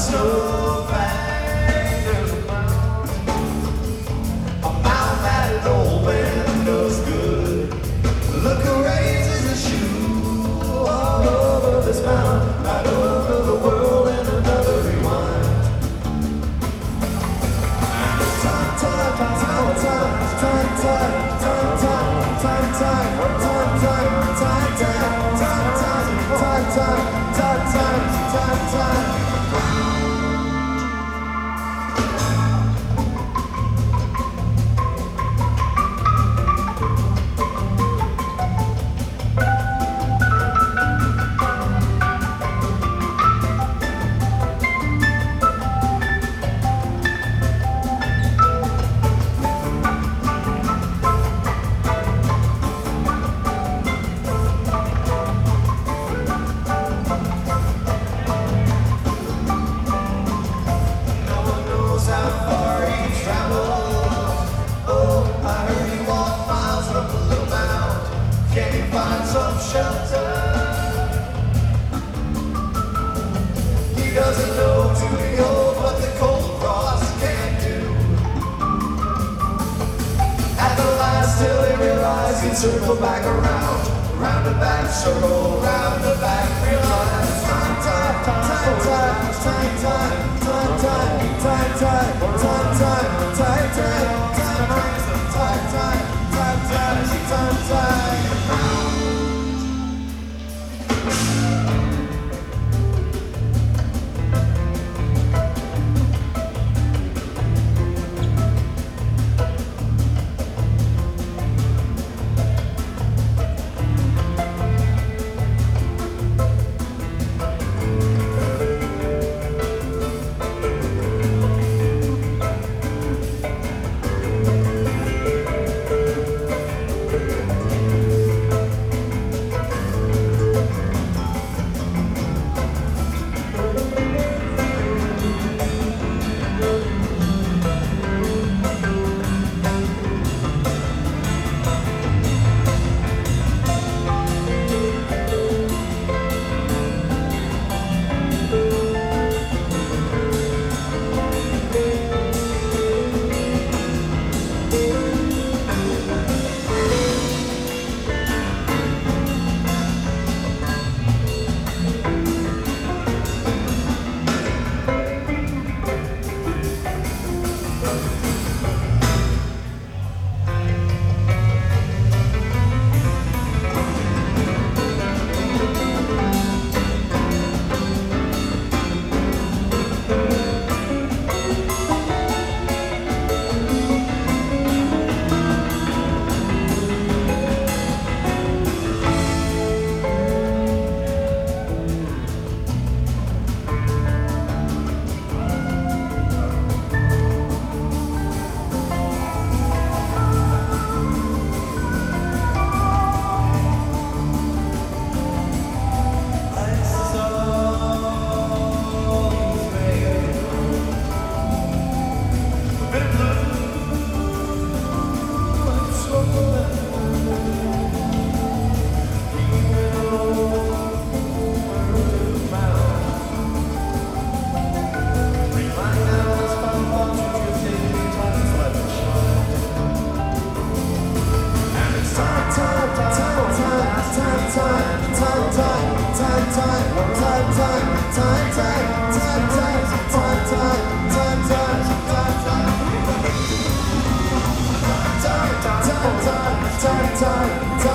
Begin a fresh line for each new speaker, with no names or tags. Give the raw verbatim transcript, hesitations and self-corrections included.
snowbank. There's a mound, a mound that open does good. Look who raises a shoe all over this mound, right over the world and another rewind. Time, time, time, time, time, time, time, time, time, time, time, time, time, time, time, time, time, time, time. Circle back around, round and back, circle, round and back, realize time, time, time, time, time, time, time, time, time, time, time, time, time, time, time, time, time, time, time, time. time, time,